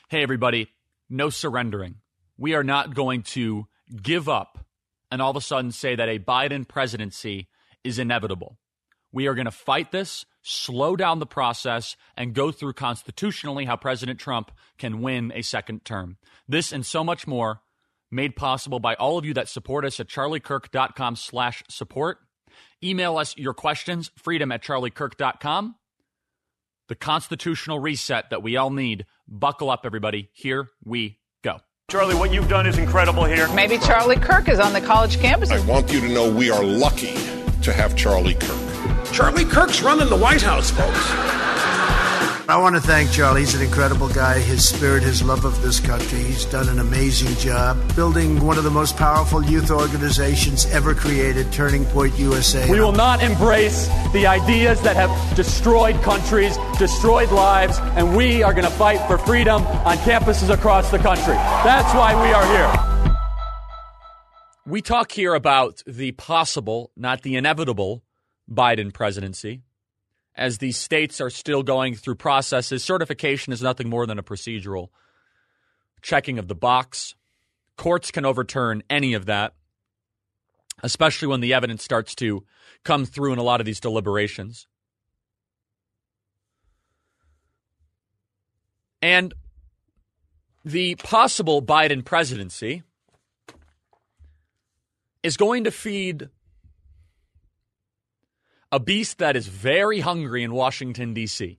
Hey, everybody, no surrendering. We are not going to give up and all of a sudden say that a Biden presidency is inevitable. We are going to fight this, slow down the process, and go through constitutionally how President Trump can win a second term. This and so much more made possible by all of you that support us at charliekirk.com/support. Email us your questions, freedom@charliekirk.com. The constitutional reset that we all need. Buckle up, everybody. Here we go. Charlie, what you've done is incredible here. Maybe Charlie Kirk is on the college campus. I want you to know we are lucky to have Charlie Kirk. Charlie Kirk's running the White House, folks. I want to thank Charlie. He's an incredible guy. His spirit, his love of this country. He's done an amazing job building one of the most powerful youth organizations ever created, Turning Point USA. We will not embrace the ideas that have destroyed countries, destroyed lives, and we are going to fight for freedom on campuses across the country. That's why we are here. We talk here about the possible, not the inevitable, Biden presidency. As these states are still going through processes, certification is nothing more than a procedural checking of the box. Courts can overturn any of that, especially when the evidence starts to come through in a lot of these deliberations. And the possible Biden presidency is going to feed a beast that is very hungry in Washington, D.C.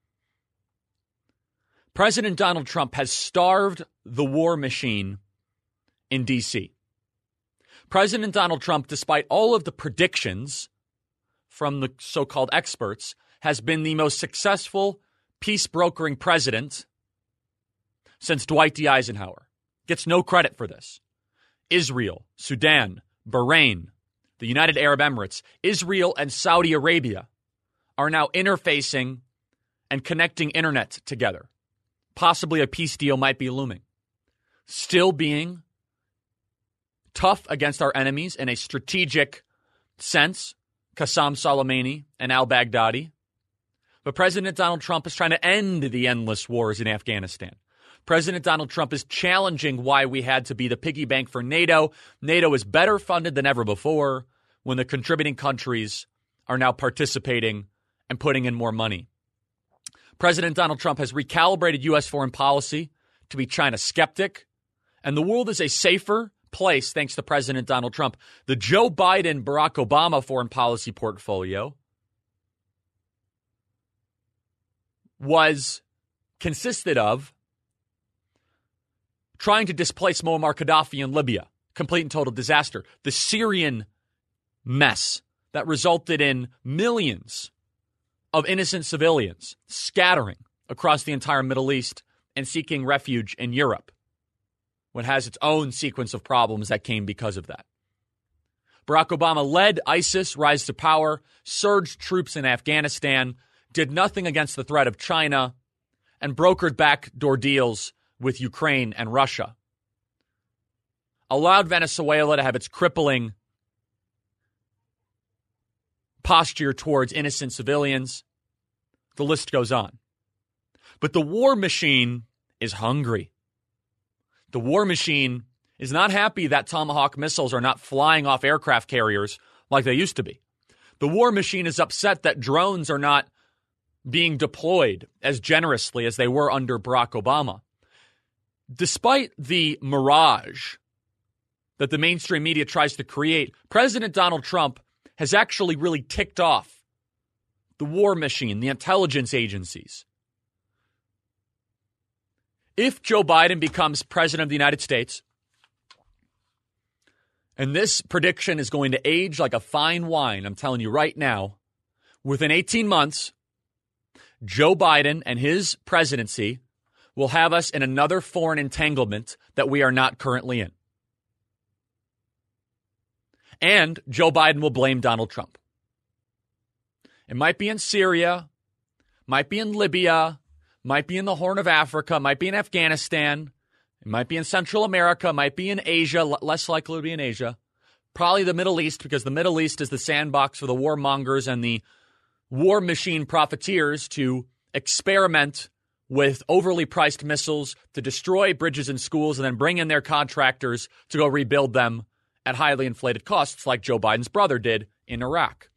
President Donald Trump has starved the war machine in D.C. President Donald Trump, despite all of the predictions from the so-called experts, has been the most successful peace-brokering president since Dwight D. Eisenhower. Gets no credit for this. Israel, Sudan, Bahrain, the United Arab Emirates, Israel, and Saudi Arabia are now interfacing and connecting internet together. Possibly a peace deal might be looming. Still being tough against our enemies in a strategic sense, Qasem Soleimani and al-Baghdadi. But President Donald Trump is trying to end the endless wars in Afghanistan. President Donald Trump is challenging why we had to be the piggy bank for NATO. NATO is better funded than ever before when the contributing countries are now participating and putting in more money. President Donald Trump has recalibrated U.S. foreign policy to be China skeptic, and the world is a safer place thanks to President Donald Trump. The Joe Biden, Barack Obama foreign policy portfolio consisted of trying to displace Muammar Gaddafi in Libya. Complete and total disaster. The Syrian mess that resulted in millions of innocent civilians scattering across the entire Middle East and seeking refuge in Europe, what has its own sequence of problems that came because of that. Barack Obama led ISIS rise to power, surged troops in Afghanistan, did nothing against the threat of China, and brokered backdoor deals with Ukraine and Russia. Allowed Venezuela to have its crippling posture towards innocent civilians. The list goes on. But the war machine is hungry. The war machine is not happy that Tomahawk missiles are not flying off aircraft carriers like they used to be. The war machine is upset that drones are not being deployed as generously as they were under Barack Obama. Despite the mirage that the mainstream media tries to create, President Donald Trump has actually really ticked off the war machine, the intelligence agencies. If Joe Biden becomes president of the United States, and this prediction is going to age like a fine wine, I'm telling you right now, within 18 months, Joe Biden and his presidency will have us in another foreign entanglement that we are not currently in. And Joe Biden will blame Donald Trump. It might be in Syria, might be in Libya, might be in the Horn of Africa, might be in Afghanistan, it might be in Central America, might be in Asia, less likely to be in Asia. Probably the Middle East, because the Middle East is the sandbox for the warmongers and the war machine profiteers to experiment with overly priced missiles to destroy bridges and schools and then bring in their contractors to go rebuild them at highly inflated costs like Joe Biden's brother did in Iraq.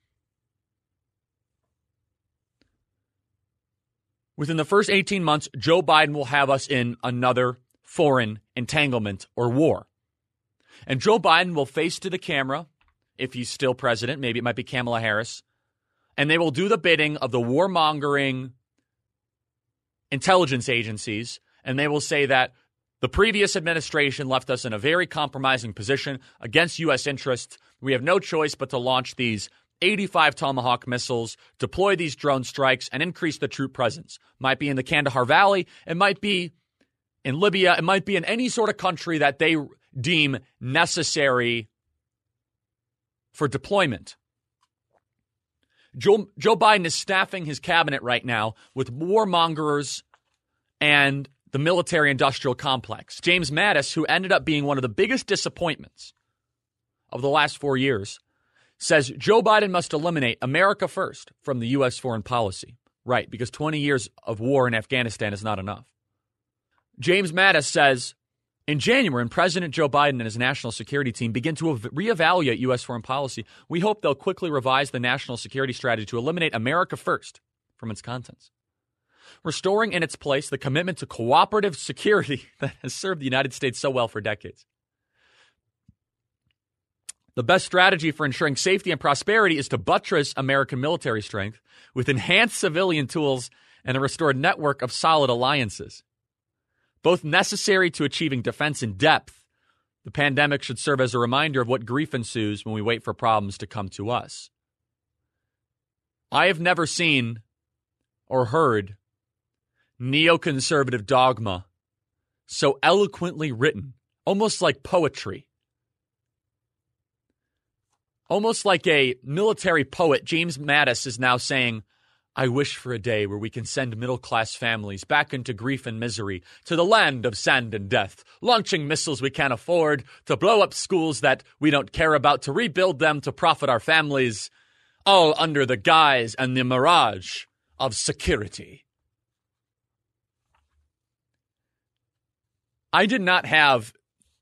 Within the first 18 months, Joe Biden will have us in another foreign entanglement or war. And Joe Biden will face to the camera, if he's still president, maybe it might be Kamala Harris, and they will do the bidding of the warmongering intelligence agencies, and they will say that the previous administration left us in a very compromising position against U.S. interests. We have no choice but to launch these 85 Tomahawk missiles, deploy these drone strikes, and increase the troop presence. Might be in the Kandahar Valley. It might be in Libya. It might be in any sort of country that they deem necessary for deployment. Joe Biden is staffing his cabinet right now with warmongers and the military-industrial complex. James Mattis, who ended up being one of the biggest disappointments of the last 4 years, says Joe Biden must eliminate America first from the U.S. foreign policy. Right, because 20 years of war in Afghanistan is not enough. James Mattis says, in January, when President Joe Biden and his national security team begin to reevaluate U.S. foreign policy, we hope they'll quickly revise the national security strategy to eliminate America first from its contents, restoring in its place the commitment to cooperative security that has served the United States so well for decades. The best strategy for ensuring safety and prosperity is to buttress American military strength with enhanced civilian tools and a restored network of solid alliances. Both necessary to achieving defense in depth, the pandemic should serve as a reminder of what grief ensues when we wait for problems to come to us. I have never seen or heard neoconservative dogma so eloquently written, almost like poetry. Almost like a military poet, James Mattis is now saying, I wish for a day where we can send middle-class families back into grief and misery to the land of sand and death, launching missiles we can't afford, to blow up schools that we don't care about, to rebuild them to profit our families, all under the guise and the mirage of security. I did not have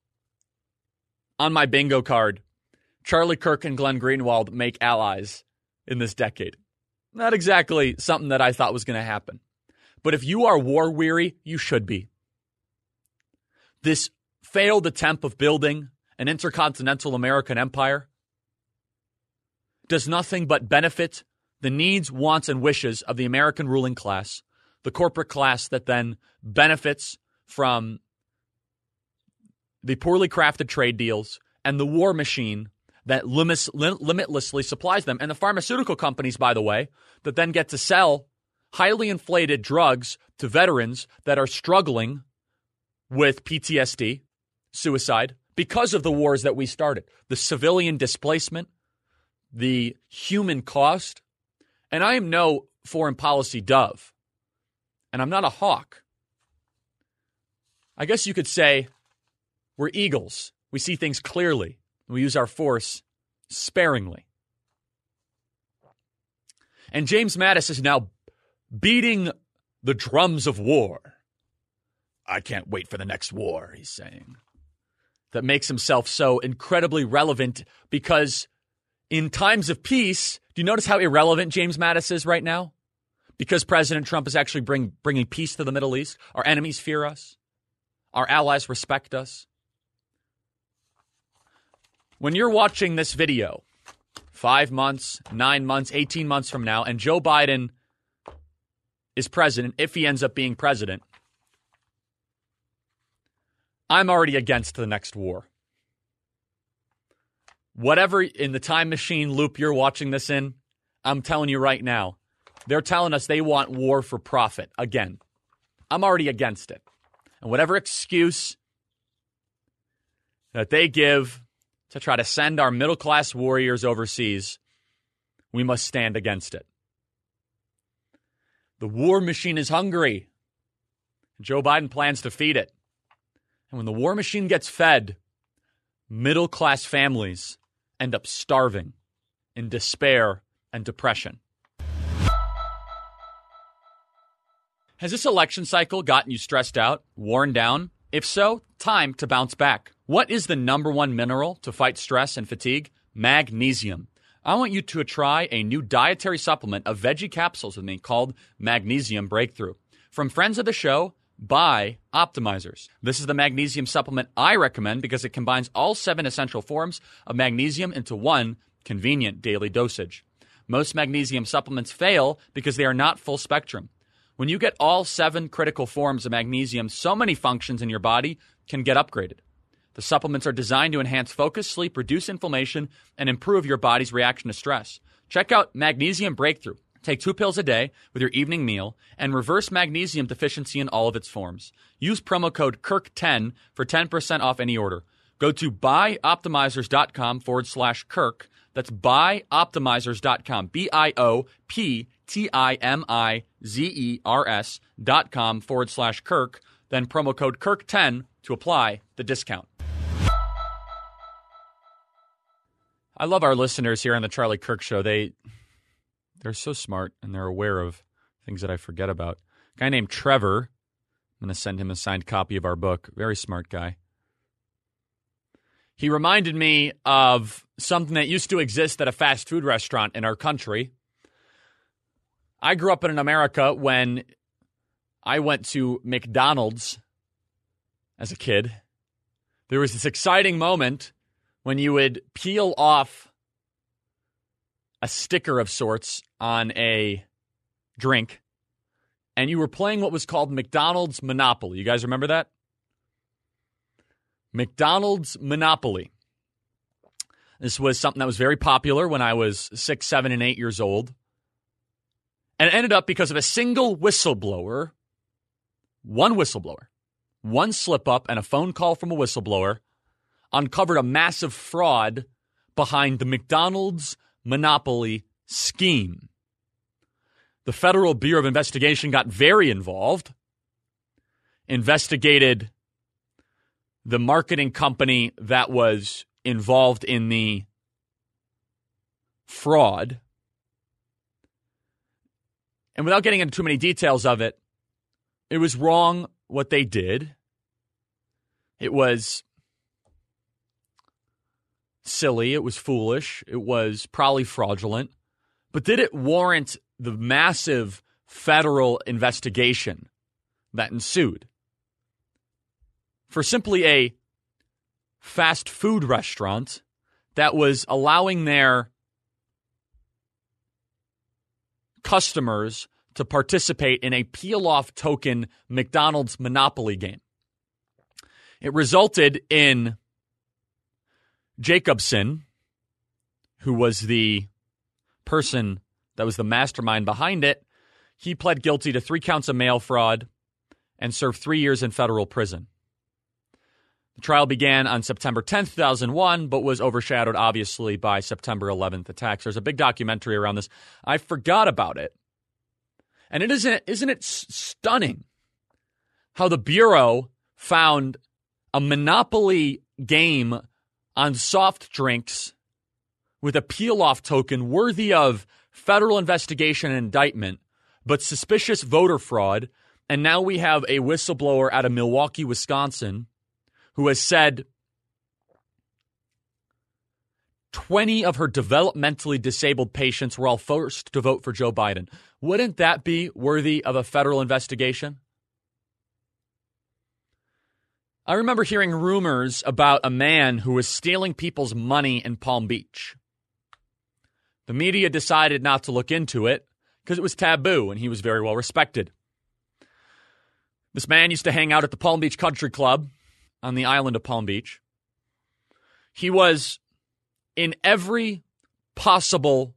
on my bingo card Charlie Kirk and Glenn Greenwald make allies in this decade. Not exactly something that I thought was going to happen. But if you are war weary, you should be. This failed attempt of building an intercontinental American empire does nothing but benefit the needs, wants, and wishes of the American ruling class, the corporate class that then benefits from the poorly crafted trade deals and the war machine that limitlessly supplies them. And the pharmaceutical companies, by the way, that then get to sell highly inflated drugs to veterans that are struggling with PTSD, suicide, because of the wars that we started. The civilian displacement, the human cost. And I am no foreign policy dove. And I'm not a hawk. I guess you could say we're eagles. We see things clearly. We use our force sparingly. And James Mattis is now beating the drums of war. I can't wait for the next war, he's saying. That makes himself so incredibly relevant because in times of peace, do you notice how irrelevant James Mattis is right now? Because President Trump is actually bringing peace to the Middle East. Our enemies fear us. Our allies respect us. When you're watching this video 5 months, 9 months, 18 months from now, and Joe Biden is president, if he ends up being president, I'm already against the next war. Whatever in the time machine loop you're watching this in, I'm telling you right now, they're telling us they want war for profit again. I'm already against it. And whatever excuse that they give to try to send our middle-class warriors overseas, we must stand against it. The war machine is hungry. Joe Biden plans to feed it. And when the war machine gets fed, middle-class families end up starving in despair and depression. Has this election cycle gotten you stressed out, worn down? If so, time to bounce back. What is the number one mineral to fight stress and fatigue? Magnesium. I want you to try a new dietary supplement of veggie capsules with me called Magnesium Breakthrough. From friends of the show, by Optimizers. This is the magnesium supplement I recommend because it combines all 7 essential forms of magnesium into one convenient daily dosage. Most magnesium supplements fail because they are not full spectrum. When you get all 7 critical forms of magnesium, so many functions in your body can get upgraded. The supplements are designed to enhance focus, sleep, reduce inflammation, and improve your body's reaction to stress. Check out Magnesium Breakthrough. Take 2 pills a day with your evening meal and reverse magnesium deficiency in all of its forms. Use promo code KIRK10 for 10% off any order. Go to buyoptimizers.com/Kirk. That's buyoptimizers.com. BIOPTIMIZERS.com/Kirk. Then promo code KIRK10 to apply the discount. I love our listeners here on the Charlie Kirk Show. They're so smart, and they're aware of things that I forget about. A guy named Trevor, I'm going to send him a signed copy of our book. Very smart guy. He reminded me of something that used to exist at a fast food restaurant in our country. I grew up in America when I went to McDonald's as a kid. There was this exciting moment when you would peel off a sticker of sorts on a drink, and you were playing what was called McDonald's Monopoly. You guys remember that? McDonald's Monopoly. This was something that was very popular when I was 6, 7, and 8 years old. And it ended up because of a single whistleblower, one slip-up and a phone call from a whistleblower, uncovered a massive fraud behind the McDonald's Monopoly scheme. The Federal Bureau of Investigation got very involved, investigated the marketing company that was involved in the fraud. And without getting into too many details of it, it was wrong what they did. It was silly. It was foolish. It was probably fraudulent. But did it warrant the massive federal investigation that ensued? For simply a fast food restaurant that was allowing their customers to participate in a peel-off token McDonald's Monopoly game. It resulted in Jacobson, who was the person that was the mastermind behind it, he pled guilty to 3 counts of mail fraud and served 3 years in federal prison. The trial began on September 10th, 2001, but was overshadowed, obviously, by September 11th attacks. There's a big documentary around this. I forgot about it. And isn't it stunning how the Bureau found a Monopoly game on soft drinks with a peel-off token worthy of federal investigation and indictment, but suspicious voter fraud. And now we have a whistleblower out of Milwaukee, Wisconsin, who has said 20 of her developmentally disabled patients were all forced to vote for Joe Biden. Wouldn't that be worthy of a federal investigation? I remember hearing rumors about a man who was stealing people's money in Palm Beach. The media decided not to look into it because it was taboo and he was very well respected. This man used to hang out at the Palm Beach Country Club on the island of Palm Beach. He was in every possible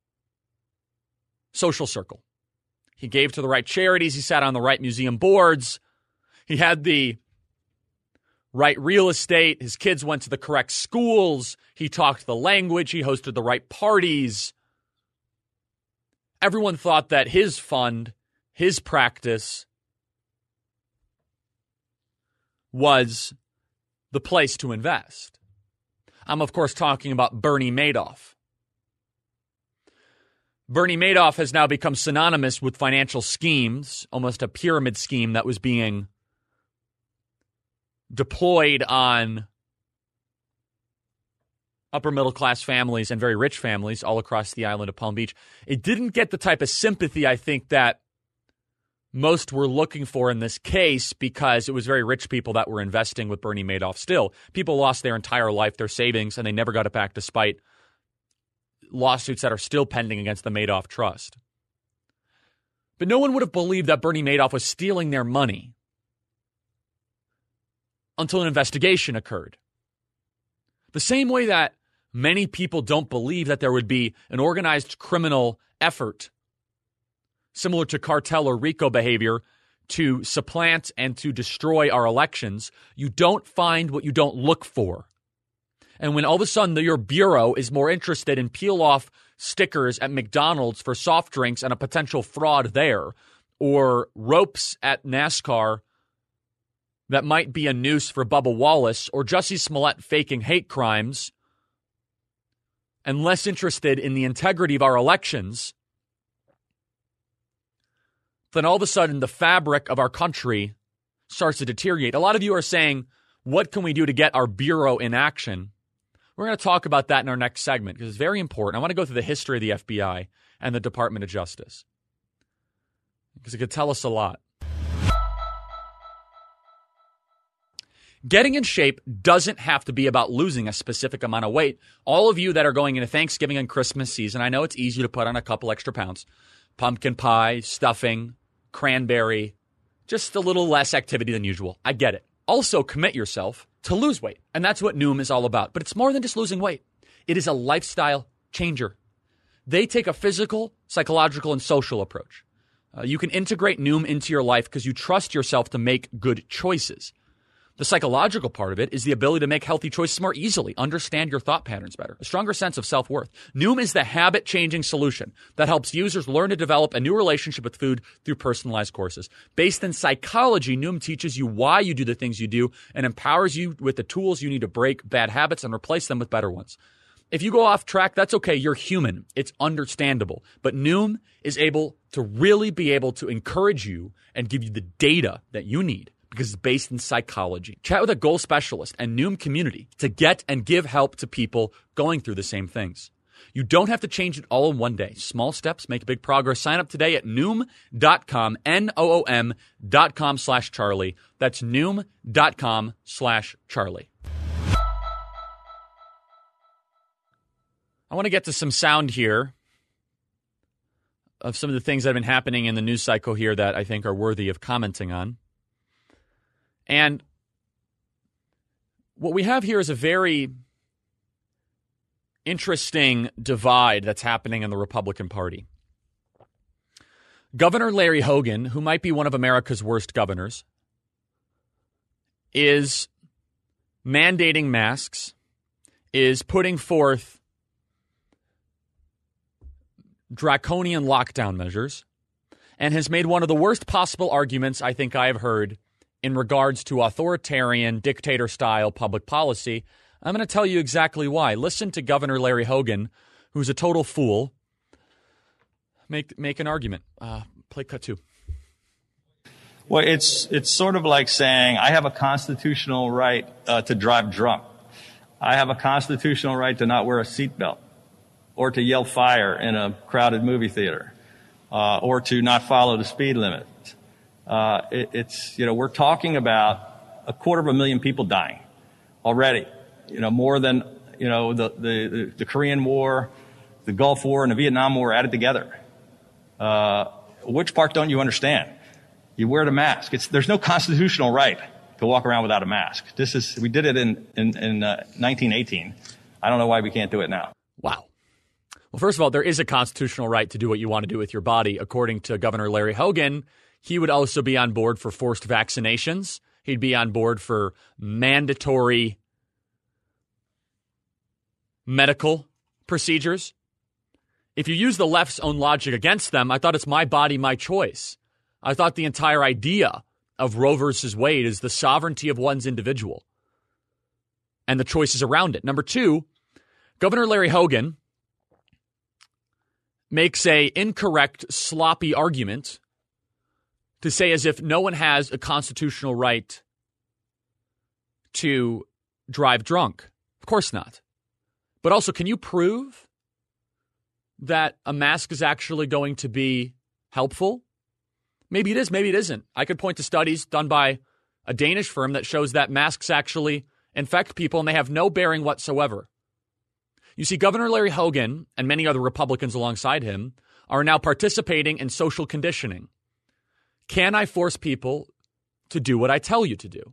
social circle. He gave to the right charities. He sat on the right museum boards. He had the right real estate. His kids went to the correct schools. He talked the language. He hosted the right parties. Everyone thought that his fund, his practice, was the place to invest. I'm, of course, talking about Bernie Madoff. Bernie Madoff has now become synonymous with financial schemes, almost a pyramid scheme that was being deployed on upper middle class families and very rich families all across the island of Palm Beach. It didn't get the type of sympathy I think that most were looking for in this case because it was very rich people that were investing with Bernie Madoff still. People lost their entire life, their savings, and they never got it back despite lawsuits that are still pending against the Madoff Trust. But no one would have believed that Bernie Madoff was stealing their money until an investigation occurred. The same way that many people don't believe that there would be an organized criminal effort similar to cartel or RICO behavior to supplant and to destroy our elections, you don't find what you don't look for. And when all of a sudden your bureau is more interested in peel-off stickers at McDonald's for soft drinks and a potential fraud there, or ropes at NASCAR that might be a noose for Bubba Wallace, or Jussie Smollett faking hate crimes, and less interested in the integrity of our elections, then all of a sudden the fabric of our country starts to deteriorate. A lot of you are saying, what can we do to get our bureau in action? We're going to talk about that in our next segment because it's very important. I want to go through the history of the FBI and the Department of Justice because it could tell us a lot. Getting in shape doesn't have to be about losing a specific amount of weight. All of you that are going into Thanksgiving and Christmas season, I know it's easy to put on a couple extra pounds. Pumpkin pie, stuffing, cranberry, just a little less activity than usual. I get it. Also, commit yourself to lose weight. And that's what Noom is all about. But it's more than just losing weight. It is a lifestyle changer. They take a physical, psychological, and social approach. You can integrate Noom into your life because you trust yourself to make good choices. The psychological part of it is the ability to make healthy choices more easily, understand your thought patterns better, a stronger sense of self-worth. Noom is the habit-changing solution that helps users learn to develop a new relationship with food through personalized courses. Based in psychology, Noom teaches you why you do the things you do and empowers you with the tools you need to break bad habits and replace them with better ones. If you go off track, that's okay. You're human. It's understandable. But Noom is able to really be able to encourage you and give you the data that you need because it's based in psychology. Chat with a goal specialist and Noom community to get and give help to people going through the same things. You don't have to change it all in one day. Small steps make big progress. Sign up today at Noom.com, Noom.com/Charlie. That's Noom.com/Charlie. I want to get to some sound here of some of the things that have been happening in the news cycle here that I think are worthy of commenting on. And what we have here is a very interesting divide that's happening in the Republican Party. Governor Larry Hogan, who might be one of America's worst governors, is mandating masks, is putting forth draconian lockdown measures, and has made one of the worst possible arguments I think I have heard in regards to authoritarian, dictator-style public policy. I'm going to tell you exactly why. Listen to Governor Larry Hogan, who's a total fool, make an argument. Play cut two. Well, it's sort of like saying I have a constitutional right to drive drunk. I have a constitutional right to not wear a seatbelt or to yell fire in a crowded movie theater or to not follow the speed limit. We're talking about 250,000 people dying already, more than, the Korean War, the Gulf War, and the Vietnam War added together. Which part don't you understand? You wear the mask. There's no constitutional right to walk around without a mask. We did it in 1918. I don't know why we can't do it now. Wow. Well, first of all, there is a constitutional right to do what you want to do with your body. According to Governor Larry Hogan, he would also be on board for forced vaccinations. He'd be on board for mandatory medical procedures. If you use the left's own logic against them, I thought it's my body, my choice. I thought the entire idea of Roe versus Wade is the sovereignty of one's individual and the choices around it. Number two, Governor Larry Hogan makes a incorrect, sloppy argument to say as if no one has a constitutional right to drive drunk. Of course not. But also, can you prove that a mask is actually going to be helpful? Maybe it is, maybe it isn't. I could point to studies done by a Danish firm that shows that masks actually infect people and they have no bearing whatsoever. You see, Governor Larry Hogan and many other Republicans alongside him are now participating in social conditioning. Can I force people to do what I tell you to do?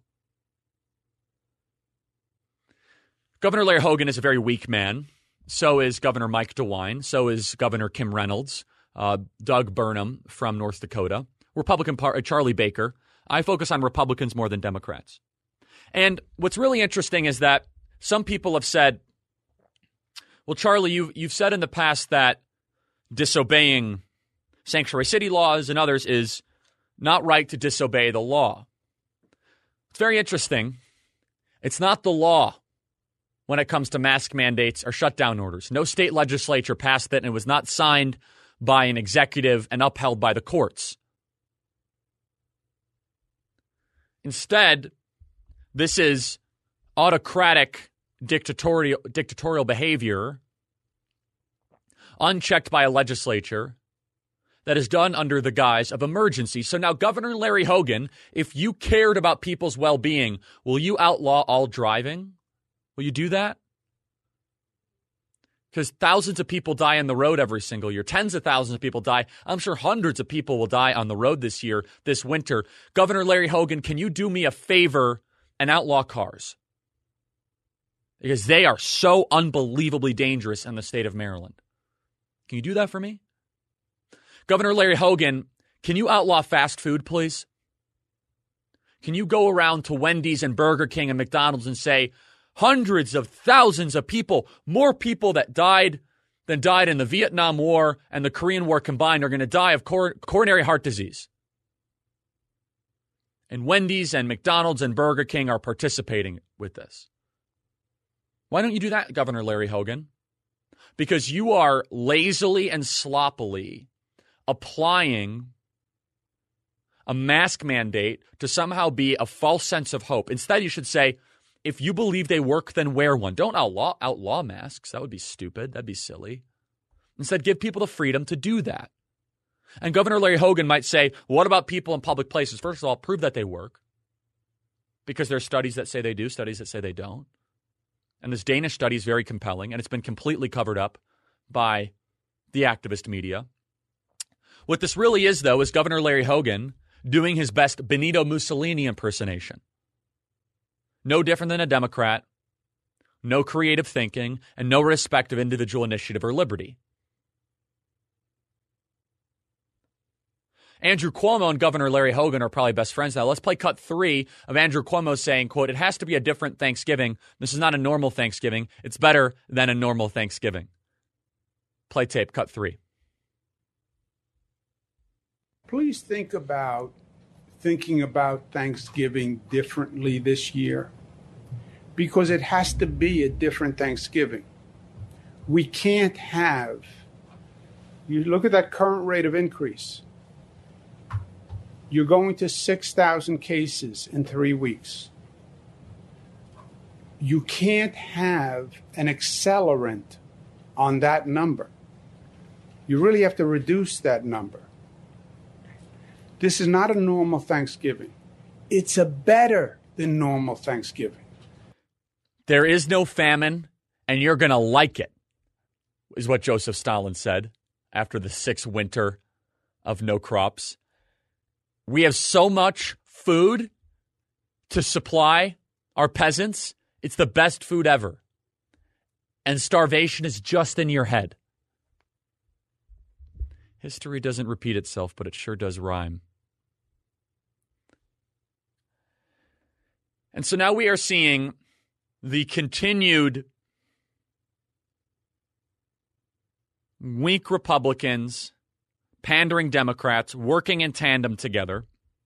Governor Larry Hogan is a very weak man. So is Governor Mike DeWine. So is Governor Kim Reynolds, Doug Burnham from North Dakota, Republican Charlie Baker. I focus on Republicans more than Democrats. And what's really interesting is that some people have said, well, Charlie, you've said in the past that disobeying sanctuary city laws and others is not right to disobey the law. It's very interesting. It's not the law when it comes to mask mandates or shutdown orders. No state legislature passed it, and it was not signed by an executive and upheld by the courts. Instead, this is autocratic dictatorial behavior unchecked by a legislature that is done under the guise of emergency. So now, Governor Larry Hogan, if you cared about people's well-being, will you outlaw all driving? Will you do that? Because thousands of people die on the road every single year. Tens of thousands of people die. I'm sure hundreds of people will die on the road this year, this winter. Governor Larry Hogan, can you do me a favor and outlaw cars? Because they are so unbelievably dangerous in the state of Maryland. Can you do that for me? Governor Larry Hogan, can you outlaw fast food, please? Can you go around to Wendy's and Burger King and McDonald's and say, hundreds of thousands of people, more people that died than died in the Vietnam War and the Korean War combined are going to die of coronary heart disease. And Wendy's and McDonald's and Burger King are participating with this. Why don't you do that, Governor Larry Hogan? Because you are lazily and sloppily applying a mask mandate to somehow be a false sense of hope. Instead, you should say, if you believe they work, then wear one. Don't outlaw masks. That would be stupid. That'd be silly. Instead, give people the freedom to do that. And Governor Larry Hogan might say, what about people in public places? First of all, prove that they work. Because there are studies that say they do, studies that say they don't. And this Danish study is very compelling, and it's been completely covered up by the activist media. What this really is, though, is Governor Larry Hogan doing his best Benito Mussolini impersonation. No different than a Democrat, no creative thinking, and no respect of individual initiative or liberty. Andrew Cuomo and Governor Larry Hogan are probably best friends now. Let's play cut 3 of Andrew Cuomo saying, quote, it has to be a different Thanksgiving. This is not a normal Thanksgiving. It's better than a normal Thanksgiving. Play tape, cut 3. Please think about thinking about Thanksgiving differently this year, because it has to be a different Thanksgiving. We can't have, you look at that current rate of increase. You're going to 6,000 cases in 3 weeks. You can't have an accelerant on that number. You really have to reduce that number. This is not a normal Thanksgiving. It's a better than normal Thanksgiving. There is no famine, and you're going to like it, is what Joseph Stalin said after the 6th winter of no crops. We have so much food to supply our peasants. It's the best food ever. And starvation is just in your head. History doesn't repeat itself, but it sure does rhyme. And so now we are seeing the continued weak Republicans, pandering Democrats, working in tandem together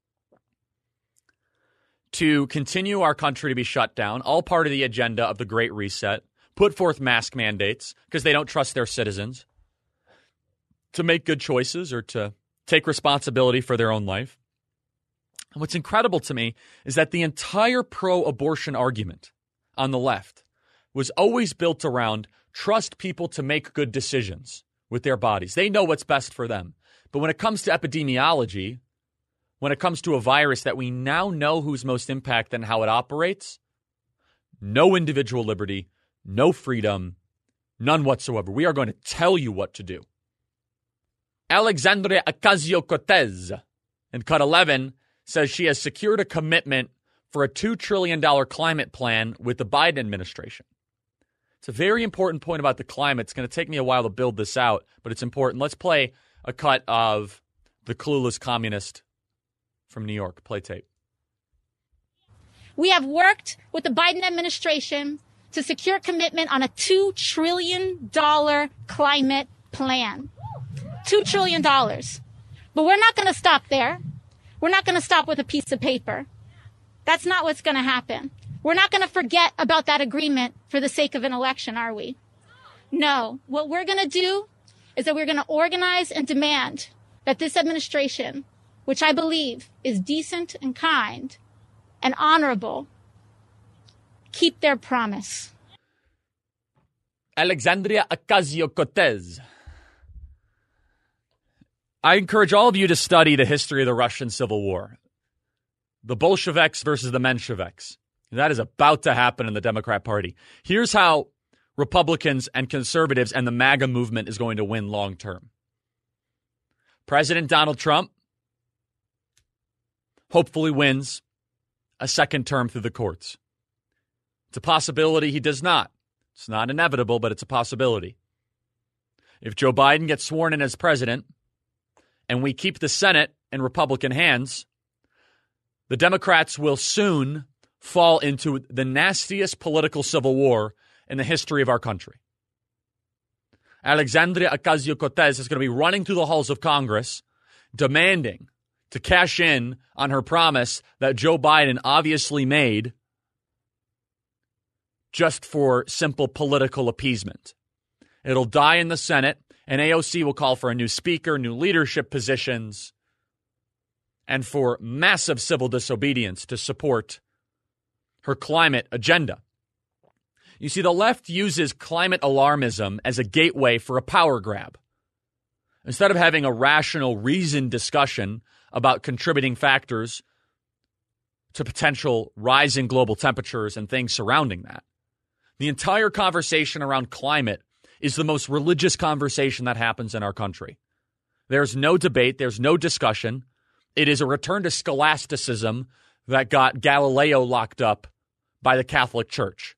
to continue our country to be shut down, all part of the agenda of the Great Reset, put forth mask mandates because they don't trust their citizens, to make good choices or to take responsibility for their own life. And what's incredible to me is that the entire pro-abortion argument on the left was always built around trust people to make good decisions with their bodies. They know what's best for them. But when it comes to epidemiology, when it comes to a virus that we now know who's most impacted and how it operates, no individual liberty, no freedom, none whatsoever. We are going to tell you what to do. Alexandria Ocasio-Cortez in Cut 11 says she has secured a commitment for a $2 trillion climate plan with the Biden administration. It's a very important point about the climate. It's going to take me a while to build this out, but it's important. Let's play a cut of the clueless communist from New York. Play tape. We have worked with the Biden administration to secure commitment on a $2 trillion climate plan. $2 trillion. But we're not going to stop there. We're not going to stop with a piece of paper. That's not what's going to happen. We're not going to forget about that agreement for the sake of an election, are we? No. What we're going to do is that we're going to organize and demand that this administration, which I believe is decent and kind and honorable, keep their promise. Alexandria Ocasio-Cortez. I encourage all of you to study the history of the Russian Civil War. The Bolsheviks versus the Mensheviks. That is about to happen in the Democrat Party. Here's how Republicans and conservatives and the MAGA movement is going to win long term. President Donald Trump hopefully wins a second term through the courts. It's a possibility he does not. It's not inevitable, but it's a possibility. If Joe Biden gets sworn in as president and we keep the Senate in Republican hands, the Democrats will soon fall into the nastiest political civil war in the history of our country. Alexandria Ocasio-Cortez is going to be running through the halls of Congress demanding to cash in on her promise that Joe Biden obviously made just for simple political appeasement. It'll die in the Senate, and AOC will call for a new speaker, new leadership positions, and for massive civil disobedience to support her climate agenda. You see, the left uses climate alarmism as a gateway for a power grab. Instead of having a rational, reasoned discussion about contributing factors to potential rising global temperatures and things surrounding that, the entire conversation around climate is the most religious conversation that happens in our country. There's no debate. There's no discussion. It is a return to scholasticism that got Galileo locked up by the Catholic Church.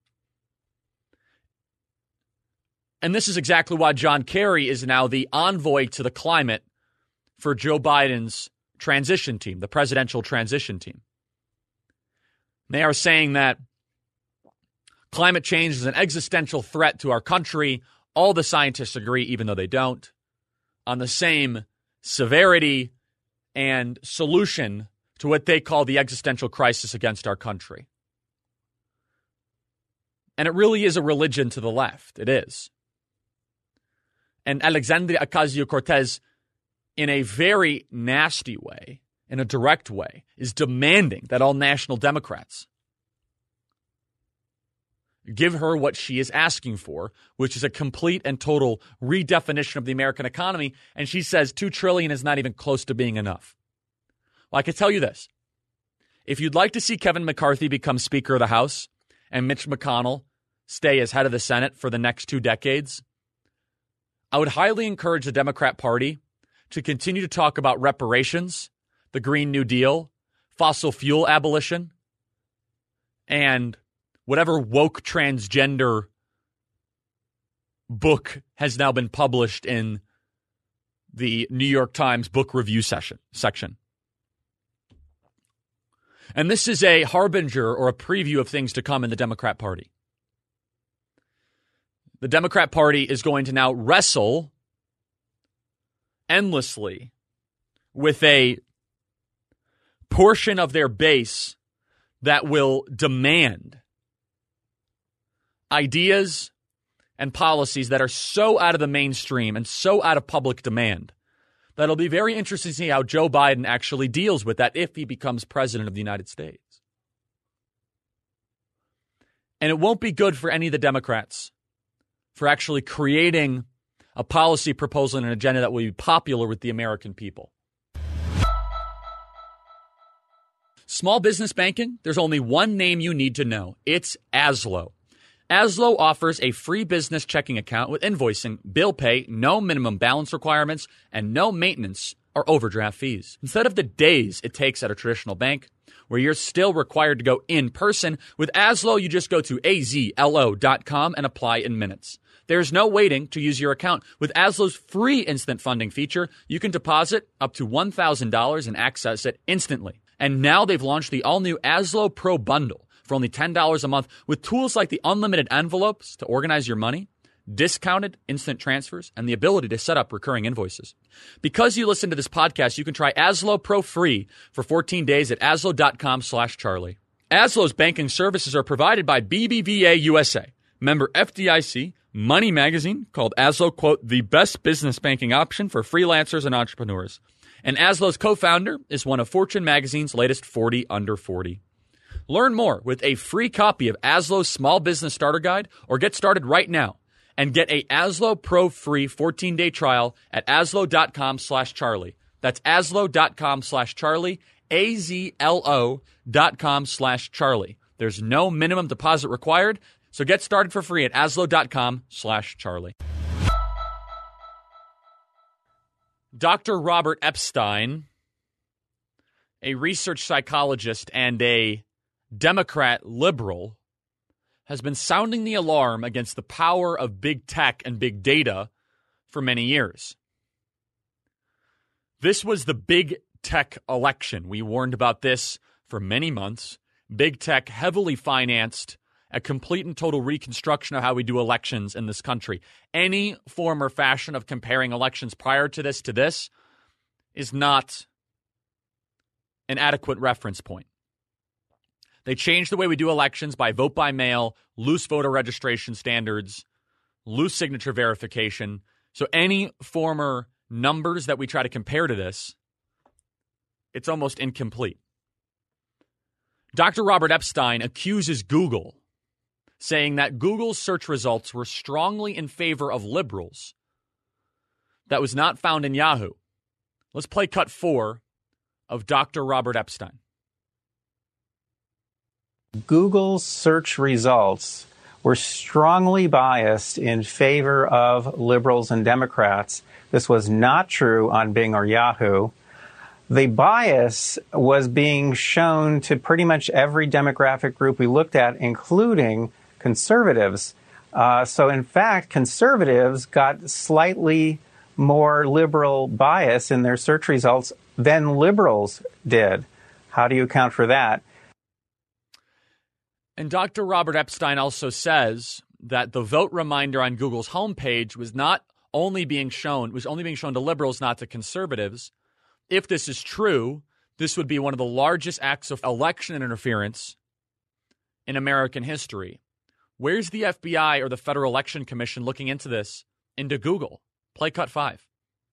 And this is exactly why John Kerry is now the envoy to the climate for Joe Biden's transition team, the presidential transition team. They are saying that climate change is an existential threat to our country. All the scientists agree, even though they don't, on the same severity and solution to what they call the existential crisis against our country. And it really is a religion to the left. It is. And Alexandria Ocasio-Cortez, in a very nasty way, in a direct way, is demanding that all national Democrats give her what she is asking for, which is a complete and total redefinition of the American economy. And she says $2 trillion is not even close to being enough. Well, I can tell you this. If you'd like to see Kevin McCarthy become Speaker of the House and Mitch McConnell stay as head of the Senate for the next 2 decades, I would highly encourage the Democrat Party to continue to talk about reparations, the Green New Deal, fossil fuel abolition, and whatever woke transgender book has now been published in the New York Times book review section. And this is a harbinger or a preview of things to come in the Democrat Party. The Democrat Party is going to now wrestle endlessly with a portion of their base that will demand ideas and policies that are so out of the mainstream and so out of public demand that it'll be very interesting to see how Joe Biden actually deals with that if he becomes president of the United States. And it won't be good for any of the Democrats for actually creating a policy proposal and an agenda that will be popular with the American people. Small business banking, there's only one name you need to know. It's Azlo. Azlo offers a free business checking account with invoicing, bill pay, no minimum balance requirements, and no maintenance or overdraft fees. Instead of the days it takes at a traditional bank, where you're still required to go in person, with Azlo, you just go to azlo.com and apply in minutes. There's no waiting to use your account. With Azlo's free instant funding feature, you can deposit up to $1,000 and access it instantly. And now they've launched the all-new Azlo Pro Bundle for only $10 a month with tools like the unlimited envelopes to organize your money, discounted instant transfers, and the ability to set up recurring invoices. Because you listen to this podcast, you can try Azlo Pro free for 14 days at azlo.com/Charlie. Azlo's banking services are provided by BBVA USA, member FDIC, Money Magazine called Azlo, quote, the best business banking option for freelancers and entrepreneurs. And Azlo's co-founder is one of Fortune Magazine's latest 40 Under 40. Learn more with a free copy of Azlo's Small Business Starter Guide or get started right now and get a Azlo Pro free 14-day trial at azlo.com/Charlie. That's azlo.com/Charlie, azlo.com/Charlie. There's no minimum deposit required, so get started for free at azlo.com/Charlie. Dr. Robert Epstein, a research psychologist and a Democrat liberal, has been sounding the alarm against the power of big tech and big data for many years. This was the big tech election. We warned about this for many months. Big tech heavily financed a complete and total reconstruction of how we do elections in this country. Any form or fashion of comparing elections prior to this is not an adequate reference point. They changed the way we do elections by vote by mail, loose voter registration standards, loose signature verification. So any former numbers that we try to compare to this, it's almost incomplete. Dr. Robert Epstein accuses Google, saying that Google's search results were strongly in favor of liberals. That was not found in Yahoo. Let's play cut 4 of Dr. Robert Epstein. Google's search results were strongly biased in favor of liberals and Democrats. This was not true on Bing or Yahoo. The bias was being shown to pretty much every demographic group we looked at, including conservatives. So in fact, conservatives got slightly more liberal bias in their search results than liberals did. How do you account for that? And Dr. Robert Epstein also says that the vote reminder on Google's homepage was only being shown to liberals, not to conservatives. If this is true, this would be one of the largest acts of election interference in American history. Where's the FBI or the Federal Election Commission looking into this, into Google? Play cut 5.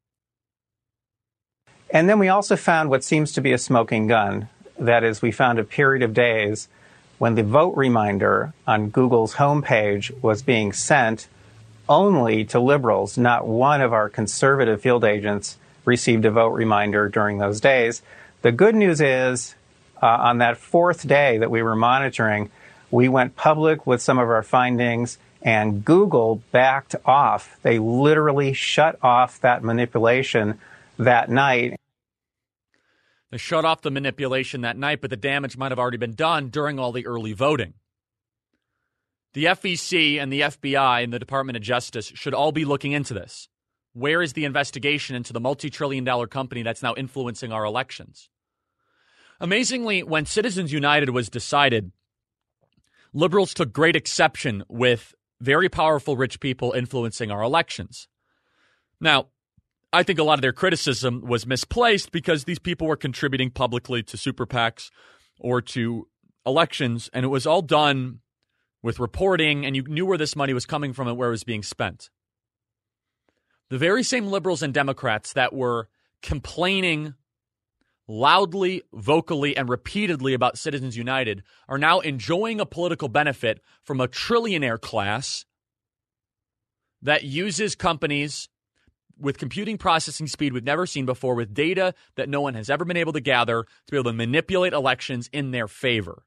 And then we also found what seems to be a smoking gun. That is, we found a period of days when the vote reminder on Google's homepage was being sent only to liberals. Not one of our conservative field agents received a vote reminder during those days. The good news is, on that 4th day that we were monitoring, we went public with some of our findings, and Google backed off. They literally shut off that manipulation that night. They shut off the manipulation that night, but the damage might have already been done during all the early voting. The FEC and the FBI and the Department of Justice should all be looking into this. Where is the investigation into the multi-trillion-dollar company that's now influencing our elections? Amazingly, when Citizens United was decided, liberals took great exception with very powerful rich people influencing our elections. Now, I think a lot of their criticism was misplaced because these people were contributing publicly to super PACs or to elections, and it was all done with reporting, and you knew where this money was coming from and where it was being spent. The very same liberals and Democrats that were complaining loudly, vocally, and repeatedly about Citizens United are now enjoying a political benefit from a trillionaire class that uses companies with computing processing speed we've never seen before, with data that no one has ever been able to gather to be able to manipulate elections in their favor.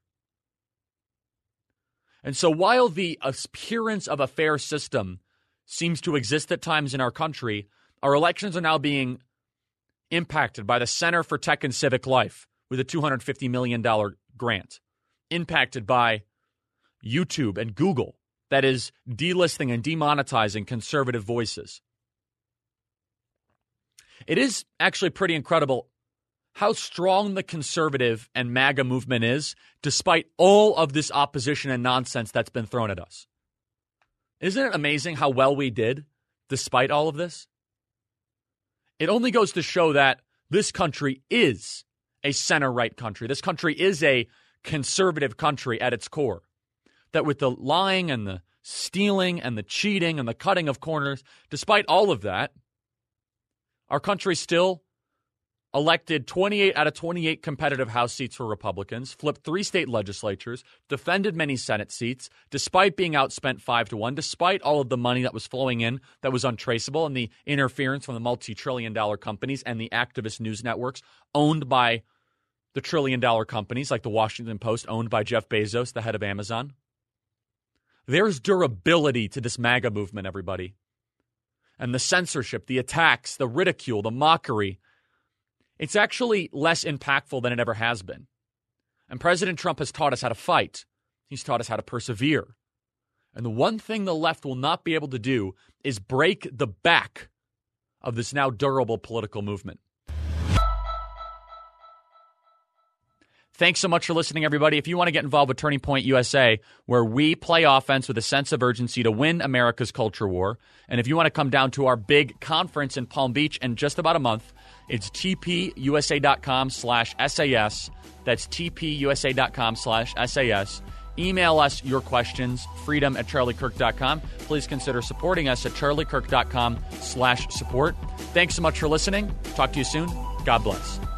And so while the appearance of a fair system seems to exist at times in our country, our elections are now being impacted by the Center for Tech and Civic Life with a $250 million grant, impacted by YouTube and Google that is delisting and demonetizing conservative voices. It is actually pretty incredible how strong the conservative and MAGA movement is, despite all of this opposition and nonsense that's been thrown at us. Isn't it amazing how well we did, despite all of this? It only goes to show that this country is a center-right country. This country is a conservative country at its core. That with the lying and the stealing and the cheating and the cutting of corners, despite all of that, our country still elected 28 out of 28 competitive House seats for Republicans, flipped 3 state legislatures, defended many Senate seats, despite being outspent 5-1, despite all of the money that was flowing in that was untraceable and the interference from the multi-trillion-dollar companies and the activist news networks owned by the trillion-dollar companies like the Washington Post, owned by Jeff Bezos, the head of Amazon. There's durability to this MAGA movement, everybody. And the censorship, the attacks, the ridicule, the mockery, it's actually less impactful than it ever has been. And President Trump has taught us how to fight. He's taught us how to persevere. And the one thing the left will not be able to do is break the back of this now durable political movement. Thanks so much for listening, everybody. If you want to get involved with Turning Point USA, where we play offense with a sense of urgency to win America's culture war, and if you want to come down to our big conference in Palm Beach in just about a month, it's tpusa.com/SAS. That's tpusa.com/SAS. Email us your questions, freedom@charliekirk.com. Please consider supporting us at charliekirk.com/support. Thanks so much for listening. Talk to you soon. God bless.